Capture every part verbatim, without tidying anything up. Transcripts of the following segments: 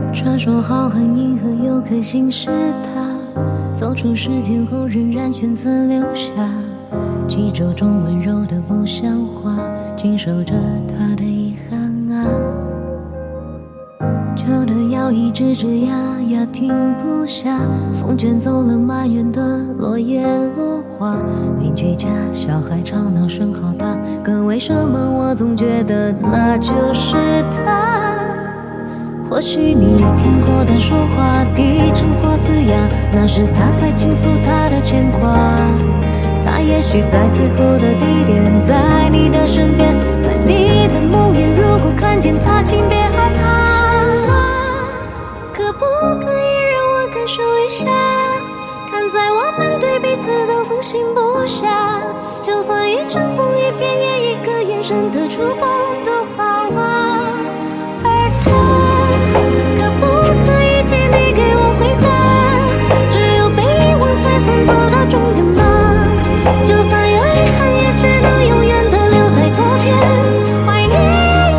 传说浩瀚银河有颗星是他，走出时间后仍然选择留下，记住中温柔的不像话，紧守着他的遗憾啊。旧的摇椅吱吱呀呀停不下，风卷走了满园的落叶落花，邻居家小孩吵闹声好大，可为什么我总觉得那就是他？或许你听过他说话低沉或嘶哑，那是他在倾诉他的牵挂。他也许在最后的地点，在你的身边，在你的梦魇，如果看见他请别害怕。什么？可不可以让我感受一下，看在我们对彼此都放心不下，就算一阵风一遍也一个眼神的触碰都好啊。而他可不可以借你给我回答，只有被遗忘才算走到终点吗？就算有遗憾也只能永远的留在昨天，怀念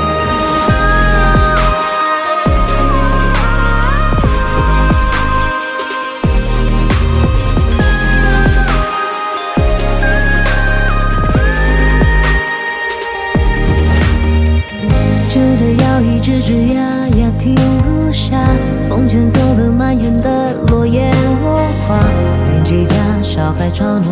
旧的摇椅吱吱呀呀停不下，风卷走了满园的落叶落花，邻居家小孩吵闹